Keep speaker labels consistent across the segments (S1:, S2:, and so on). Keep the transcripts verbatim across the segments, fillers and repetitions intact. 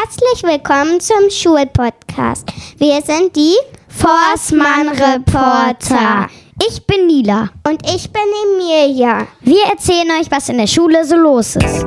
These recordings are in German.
S1: Herzlich willkommen zum Schulpodcast. Wir sind die Forstmann-Reporter.
S2: Ich bin Nila.
S1: Und ich bin Emilia.
S2: Wir erzählen euch, was in der Schule so los ist.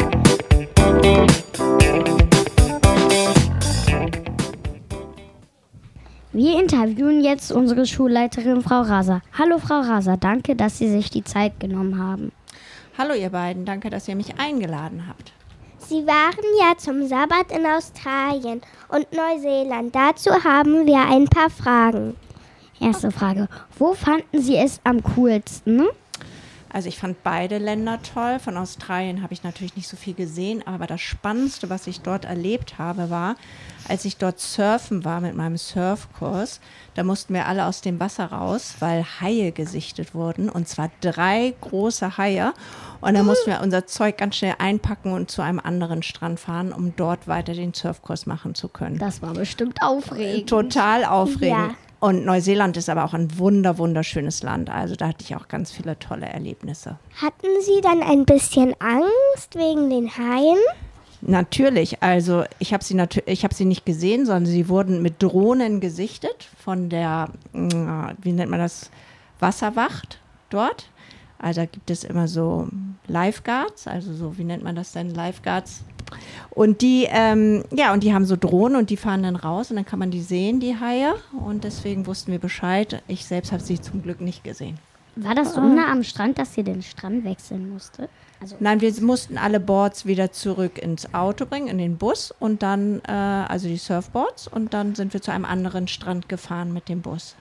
S2: Wir interviewen jetzt unsere Schulleiterin Frau Raser. Hallo Frau Raser, danke, dass Sie sich die Zeit genommen haben.
S3: Hallo ihr beiden, danke, dass ihr mich eingeladen habt.
S1: Sie waren ja zum Sabbat in Australien und Neuseeland. Dazu haben wir ein paar Fragen.
S2: Erste Frage, wo fanden Sie es am coolsten?
S3: Also ich fand beide Länder toll. Von Australien habe ich natürlich nicht so viel gesehen, aber das Spannendste, was ich dort erlebt habe, war, als ich dort surfen war mit meinem Surfkurs, da mussten wir alle aus dem Wasser raus, weil Haie gesichtet wurden, und zwar drei große Haie. Und dann mussten wir unser Zeug ganz schnell einpacken und zu einem anderen Strand fahren, um dort weiter den Surfkurs machen zu können.
S2: Das war bestimmt aufregend.
S3: Total aufregend.
S1: Ja.
S3: Und Neuseeland ist aber auch ein wunder, wunderschönes Land. Also da hatte ich auch ganz viele tolle Erlebnisse.
S1: Hatten Sie dann ein bisschen Angst wegen den Haien?
S3: Natürlich, also ich habe sie natür- ich habe sie nicht gesehen, sondern sie wurden mit Drohnen gesichtet von der, wie nennt man das, Wasserwacht dort. Also da gibt es immer so Lifeguards, also so, wie nennt man das denn, Lifeguards. Und die, ähm, ja, und die haben so Drohnen und die fahren dann raus und dann kann man die sehen, die Haie. Und deswegen wussten wir Bescheid. Ich selbst habe sie zum Glück nicht gesehen.
S2: War das so nah am Strand, dass ihr den Strand wechseln musstet? Also
S3: Nein, wir mussten alle Boards wieder zurück ins Auto bringen, in den Bus und dann, äh, also die Surfboards, und dann sind wir zu einem anderen Strand gefahren mit dem Bus.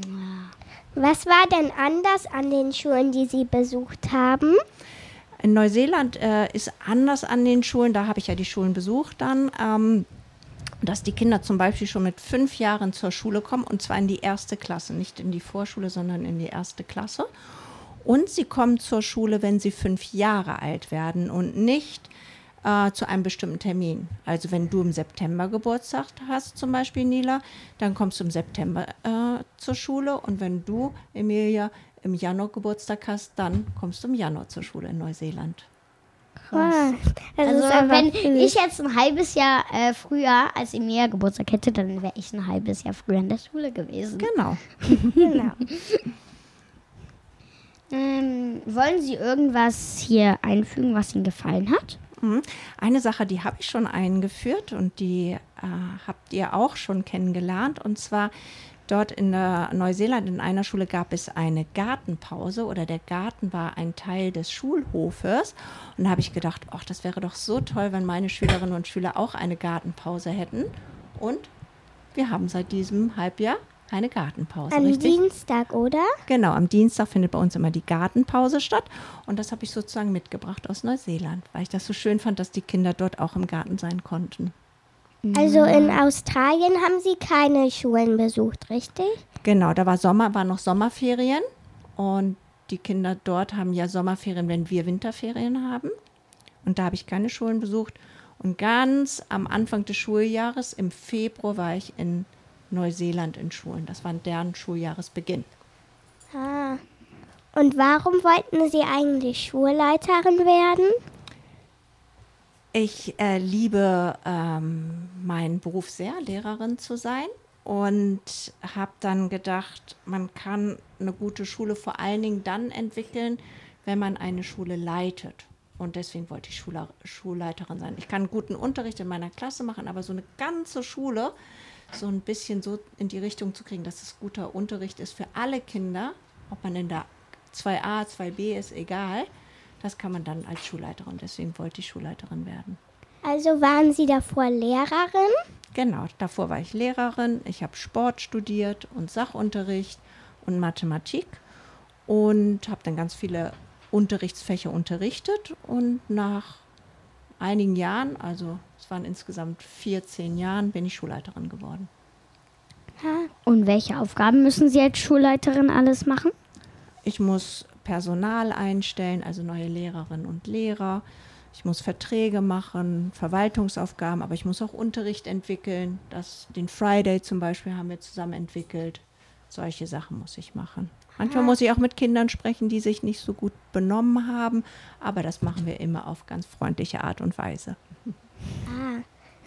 S1: Was war denn anders an den Schulen, die Sie besucht haben?
S3: In Neuseeland äh, ist anders an den Schulen, da habe ich ja die Schulen besucht dann, ähm, dass die Kinder zum Beispiel schon mit fünf Jahren zur Schule kommen, und zwar in die erste Klasse, nicht in die Vorschule, sondern in die erste Klasse. Und sie kommen zur Schule, wenn sie fünf Jahre alt werden und nicht äh, zu einem bestimmten Termin. Also wenn du im September Geburtstag hast, zum Beispiel Nila, dann kommst du im September äh, zur Schule, und wenn du, Emilia, im Januar Geburtstag hast, dann kommst du im Januar zur Schule in Neuseeland.
S1: Ah, das
S2: Also
S1: ist einfach
S2: wenn
S1: süß.
S2: ich jetzt ein halbes Jahr äh, früher als Emilia Geburtstag hätte, dann wäre ich ein halbes Jahr früher in der Schule gewesen.
S3: Genau.
S1: Genau.
S2: Ähm, wollen Sie irgendwas hier einfügen, was Ihnen gefallen hat?
S3: Mhm. Eine Sache, die habe ich schon eingeführt und die äh, habt ihr auch schon kennengelernt. Und zwar dort in der Neuseeland in einer Schule gab es eine Gartenpause, oder der Garten war ein Teil des Schulhofes. Und da habe ich gedacht, ach, das wäre doch so toll, wenn meine Schülerinnen und Schüler auch eine Gartenpause hätten. Und wir haben seit diesem Halbjahr eine Gartenpause,
S1: Am
S3: richtig?
S1: Dienstag, oder?
S3: Genau, am Dienstag findet bei uns immer die Gartenpause statt, und das habe ich sozusagen mitgebracht aus Neuseeland, weil ich das so schön fand, dass die Kinder dort auch im Garten sein konnten.
S1: Also in Australien haben Sie keine Schulen besucht, richtig?
S3: Genau, da war Sommer, war noch Sommerferien, und die Kinder dort haben ja Sommerferien, wenn wir Winterferien haben, und da habe ich keine Schulen besucht. Und ganz am Anfang des Schuljahres, im Februar, war ich in Neuseeland in Schulen. Das war deren Schuljahresbeginn.
S1: Ah. Und warum wollten Sie eigentlich Schulleiterin werden?
S3: Ich äh, liebe ähm, meinen Beruf sehr, Lehrerin zu sein, und habe dann gedacht, man kann eine gute Schule vor allen Dingen dann entwickeln, wenn man eine Schule leitet. Und deswegen wollte ich Schule, Schulleiterin sein. Ich kann guten Unterricht in meiner Klasse machen, aber so eine ganze Schule so ein bisschen so in die Richtung zu kriegen, dass es guter Unterricht ist für alle Kinder, ob man in der zwei a, zwei b ist, egal. Das kann man dann als Schulleiterin. Deswegen wollte ich Schulleiterin werden.
S1: Also waren Sie davor Lehrerin?
S3: Genau, davor war ich Lehrerin. Ich habe Sport studiert und Sachunterricht und Mathematik und habe dann ganz viele Unterrichtsfächer unterrichtet. Und nach einigen Jahren, also es waren insgesamt vierzehn Jahren, bin ich Schulleiterin geworden.
S2: Und welche Aufgaben müssen Sie als Schulleiterin alles machen?
S3: Ich muss Personal einstellen, also neue Lehrerinnen und Lehrer. Ich muss Verträge machen, Verwaltungsaufgaben, aber ich muss auch Unterricht entwickeln. Das, den Friday zum Beispiel haben wir zusammen entwickelt. Solche Sachen muss ich machen. Manchmal muss ich auch mit Kindern sprechen, die sich nicht so gut benommen haben, aber das machen wir immer auf ganz freundliche Art und Weise.
S1: Ah,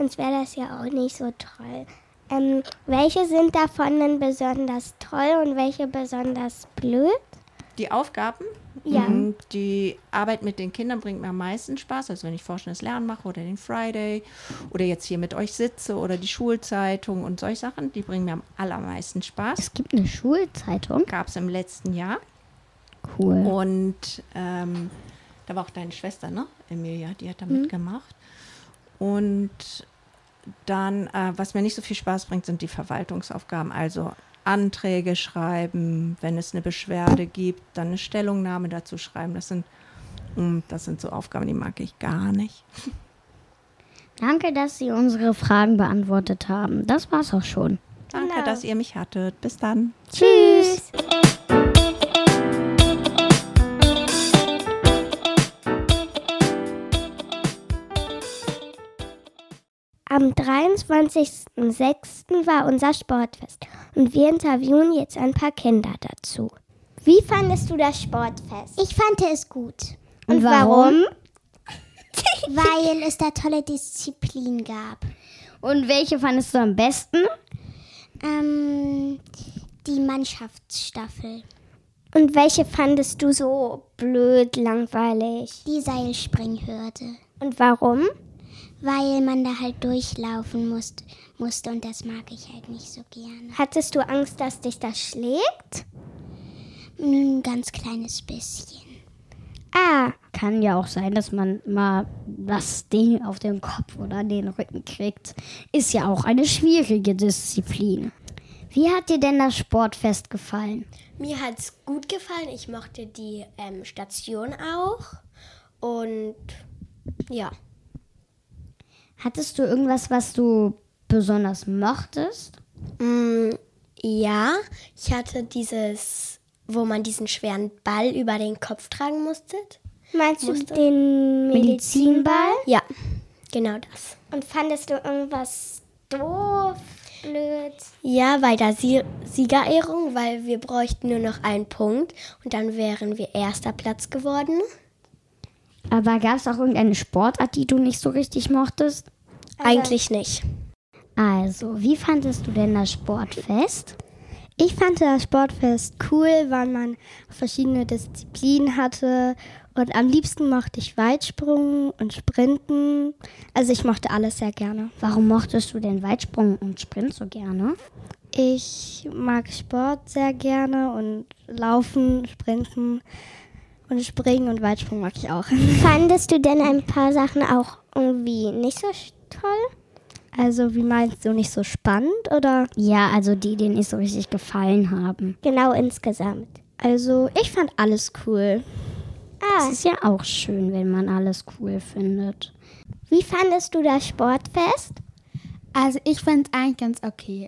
S1: sonst wäre das ja auch nicht so toll. Ähm, welche sind davon denn besonders toll und welche besonders blöd?
S3: Die Aufgaben,
S1: Ja.
S3: mhm, die Arbeit mit den Kindern bringt mir am meisten Spaß. Also wenn ich vorstellendes Lernen mache oder den Friday oder jetzt hier mit euch sitze oder die Schulzeitung und solche Sachen, die bringen mir am allermeisten Spaß.
S2: Es gibt eine Schulzeitung.
S3: Gab es im letzten Jahr.
S2: Cool.
S3: Und ähm, da war auch deine Schwester, ne? Emilia, die hat da mitgemacht. Und dann, äh, was mir nicht so viel Spaß bringt, sind die Verwaltungsaufgaben. Also Anträge schreiben, wenn es eine Beschwerde gibt, dann eine Stellungnahme dazu schreiben. Das sind, mh, das sind so Aufgaben, die mag ich gar nicht.
S2: Danke, dass Sie unsere Fragen beantwortet haben. Das war's auch schon.
S3: Danke,
S1: Genau.
S3: dass ihr mich hattet. Bis dann.
S1: Tschüss! Am dreiundzwanzigsten sechsten war unser Sportfest und wir interviewen jetzt ein paar Kinder dazu. Wie fandest du das Sportfest?
S4: Ich fand es gut,
S1: Und warum?
S4: weil es da tolle Disziplinen gab.
S2: Und welche fandest du am besten?
S4: Ähm, die Mannschaftsstaffel,
S1: Und welche fandest du so blöd, langweilig?
S4: die Seilspringhürde,
S1: Und warum?
S4: weil man da halt durchlaufen musste, musste und das mag ich halt nicht so gerne.
S1: Hattest du Angst, dass dich das schlägt?
S4: Ein ganz kleines bisschen.
S1: Ah,
S2: Kann ja auch sein, dass man mal das Ding auf den Kopf oder den Rücken kriegt. Ist ja auch eine schwierige Disziplin. Wie hat dir denn das Sportfest gefallen?
S5: Mir hat es gut gefallen. Ich mochte die ähm, Station auch. Und ja.
S2: Hattest du irgendwas, was du besonders mochtest?
S5: Mm, ja, ich hatte dieses, wo man diesen schweren Ball über den Kopf tragen musste.
S1: meinst
S5: Musste.
S1: du den Medizinball?
S5: Ja, genau das.
S1: Und fandest du irgendwas doof, blöd?
S5: Ja, bei der Sie- Siegerehrung, weil wir bräuchten nur noch einen Punkt und dann wären wir erster Platz geworden.
S2: Aber gab es auch irgendeine Sportart, die du nicht so richtig mochtest?
S5: Eigentlich nicht.
S2: Also, wie fandest du denn das Sportfest?
S6: Ich fand das Sportfest cool, weil man verschiedene Disziplinen hatte und am liebsten mochte ich Weitsprung und Sprinten. Also ich mochte alles sehr gerne.
S2: Warum mochtest du denn Weitsprung und Sprint so gerne?
S6: Ich mag Sport sehr gerne und Laufen, Sprinten und Springen und Weitsprung mag ich auch.
S1: Fandest du denn ein paar Sachen auch irgendwie nicht so sch- toll?
S6: Also wie meinst du, nicht so spannend oder?
S2: Ja, also die, die nicht so richtig gefallen haben.
S1: Genau insgesamt.
S6: Also ich fand alles cool.
S2: Es
S1: Ah,
S2: ist ja auch schön, wenn man alles cool findet.
S1: wie fandest du das Sportfest?
S7: Also ich fand es eigentlich ganz okay.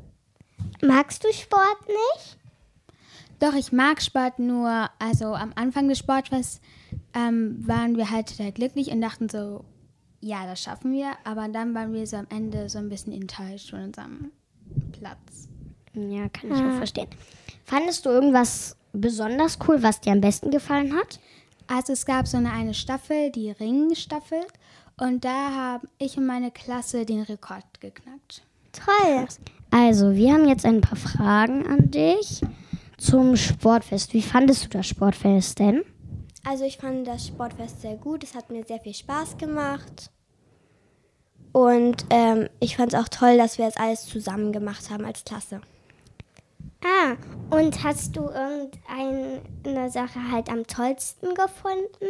S1: Magst du Sport nicht?
S7: Doch, ich mag Sport nur, also am Anfang des Sportfests ähm, waren wir halt total glücklich und dachten so, ja, das schaffen wir. Aber dann waren wir so am Ende so ein bisschen enttäuscht von unserem Platz.
S2: Ja, kann ich auch verstehen. Fandest du irgendwas besonders cool, was dir am besten gefallen hat?
S7: Also es gab so eine, eine Staffel, die Ringstaffel. Und da haben ich und meine Klasse den Rekord geknackt.
S1: Toll.
S2: Also, wir haben jetzt ein paar Fragen an dich zum Sportfest. Wie fandest du das Sportfest denn?
S5: Also ich fand das Sportfest sehr gut. Es hat mir sehr viel Spaß gemacht. Und ähm, ich fand es auch toll, dass wir das alles zusammen gemacht haben als Klasse.
S1: Ah, und hast du irgendeine Sache halt am tollsten gefunden?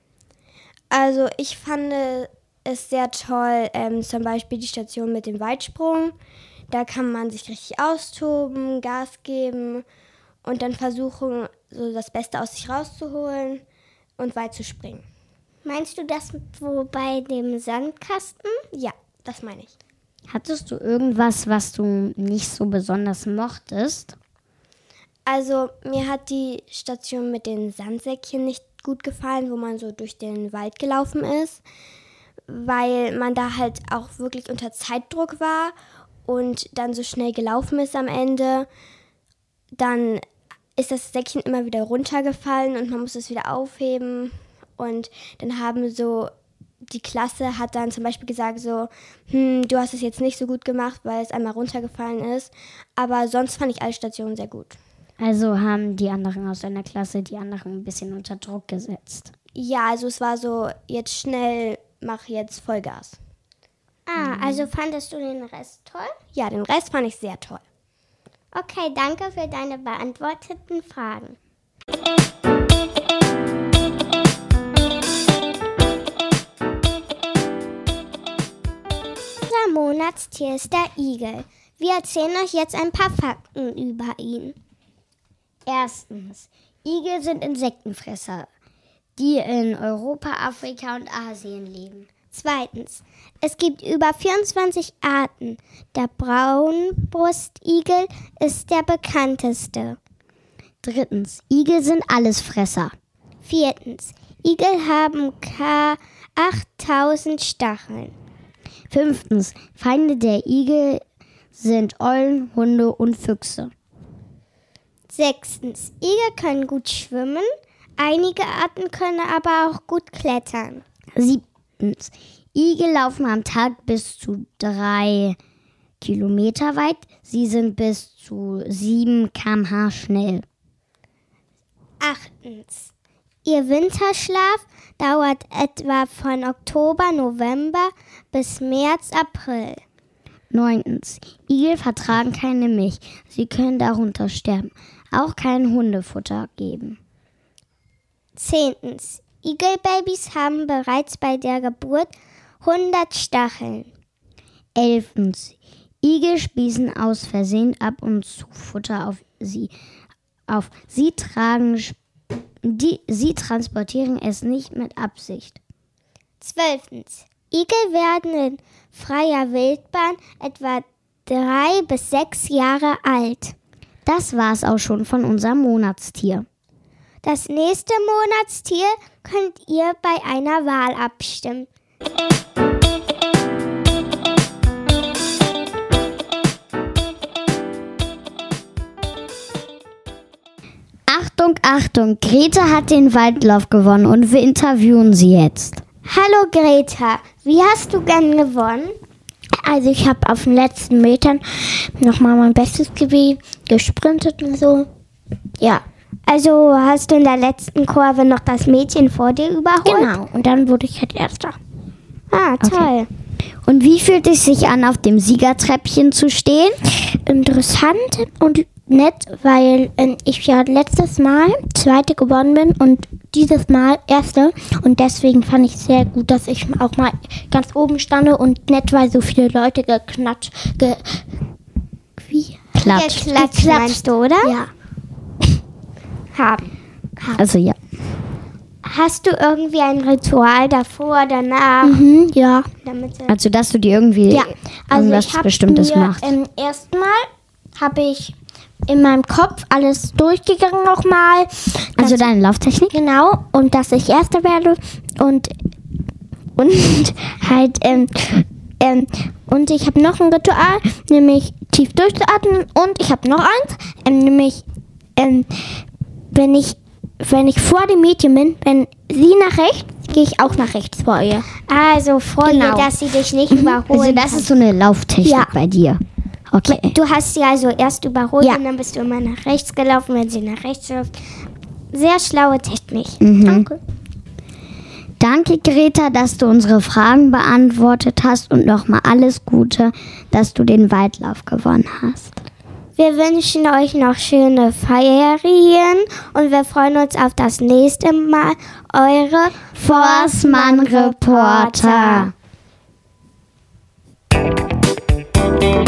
S5: Also ich fand es sehr toll, ähm, zum Beispiel die Station mit dem Weitsprung. Da kann man sich richtig austoben, Gas geben und dann versuchen, so das Beste aus sich rauszuholen und weit zu springen.
S1: Meinst du das wo bei dem Sandkasten?
S5: Ja, das meine ich.
S2: Hattest du irgendwas, was du nicht so besonders mochtest?
S5: Also mir hat die Station mit den Sandsäckchen nicht gut gefallen, wo man so durch den Wald gelaufen ist, weil man da halt auch wirklich unter Zeitdruck war und dann so schnell gelaufen ist am Ende. Dann ist das Säckchen immer wieder runtergefallen und man muss es wieder aufheben. Und dann haben so die Klasse hat dann zum Beispiel gesagt so, hm, du hast es jetzt nicht so gut gemacht, weil es einmal runtergefallen ist. Aber sonst fand ich alle Stationen sehr gut.
S2: Also haben die anderen aus deiner Klasse die anderen ein bisschen unter Druck gesetzt.
S5: Ja, also es war so, jetzt schnell, mach jetzt Vollgas.
S1: Ah, also fandest du den Rest toll?
S5: Ja, den Rest fand ich sehr toll.
S1: Okay, danke für deine beantworteten Fragen. Unser Monatstier ist der Igel. Wir erzählen euch jetzt ein paar Fakten über ihn.
S2: Erstens, Igel sind Insektenfresser, die in Europa, Afrika und Asien leben.
S1: Zweitens, es gibt über vierundzwanzig Arten. Der Braunbrustigel ist der bekannteste.
S2: Drittens, Igel sind Allesfresser.
S1: Viertens, Igel haben ca. achttausend Stacheln.
S2: Fünftens, Feinde der Igel sind Eulen, Hunde und Füchse.
S1: Sechstens, Igel können gut schwimmen, einige Arten können aber auch gut klettern.
S2: Siebtens, Igel laufen am Tag bis zu drei Kilometer weit. Sie sind bis zu sieben Kilometer pro Stunde schnell.
S1: Achtens, ihr Winterschlaf dauert etwa von Oktober, November bis März, April.
S2: Neuntens, Igel vertragen keine Milch. Sie können darunter sterben. Auch kein Hundefutter geben.
S1: Zehntens, Igelbabys haben bereits bei der Geburt hundert Stacheln.
S2: Elftens, Igel spießen aus Versehen ab und zu Futter auf sie. Auf sie tragen, die, sie transportieren es nicht mit Absicht.
S1: Zwölftens, Igel werden in freier Wildbahn etwa drei bis sechs Jahre alt.
S2: Das war's auch schon von unserem Monatstier.
S1: Das nächste Monatstier könnt ihr bei einer Wahl abstimmen.
S2: Achtung, Achtung, Greta hat den Waldlauf gewonnen und wir interviewen sie jetzt.
S1: Hallo Greta, wie hast du denn gewonnen?
S6: Also ich habe auf den letzten Metern nochmal mein Bestes gegeben, gesprintet und so. Ja.
S1: Also hast du in der letzten Kurve noch das Mädchen vor dir überholt?
S6: Genau, und dann wurde ich halt Erster.
S1: Ah, toll.
S2: Okay. Und wie fühlt es sich an, auf dem Siegertreppchen zu stehen?
S6: Interessant und nett, weil äh, ich ja letztes Mal Zweite gewonnen bin und dieses Mal Erste. Und deswegen fand ich es sehr gut, dass ich auch mal ganz oben stande und nett, weil so viele Leute geknatscht, ge, wie?
S2: Klatscht.
S1: Geklatscht, meinst du, oder?
S6: Ja.
S1: Haben.
S2: Also ja.
S1: Hast du irgendwie ein Ritual davor, danach?
S6: Mhm, ja.
S1: Damit
S2: Also dass du dir irgendwie
S6: Ja, also
S2: irgendwas
S6: ich habe
S2: Bestimmtes
S6: mir
S2: machst.
S6: ähm, erstmal habe ich in meinem Kopf alles durchgegangen nochmal.
S2: Also deine Lauftechnik?
S6: Genau, und dass ich Erster werde und und halt ähm, ähm, und ich habe noch ein Ritual, nämlich tief durchzuatmen und ich habe noch eins, ähm, nämlich ähm, wenn ich wenn ich vor dem Mädchen bin, wenn sie nach rechts, gehe ich auch nach rechts vor ihr.
S1: Also vor
S6: Genau.
S1: ihr, dass sie dich nicht überholen
S2: Also das
S1: kann.
S2: ist so eine Lauftechnik
S6: Ja.
S2: bei dir. Okay.
S1: Du hast sie also erst überholt
S6: Ja.
S1: und dann bist du immer nach rechts gelaufen, wenn sie nach rechts läuft. Sehr schlaue Technik.
S2: Mhm.
S1: Danke.
S2: Danke, Greta, dass du unsere Fragen beantwortet hast und nochmal alles Gute, dass du den Waldlauf gewonnen hast.
S1: Wir wünschen euch noch schöne Ferien und wir freuen uns auf das nächste Mal. Eure
S2: Forstmann Reporter.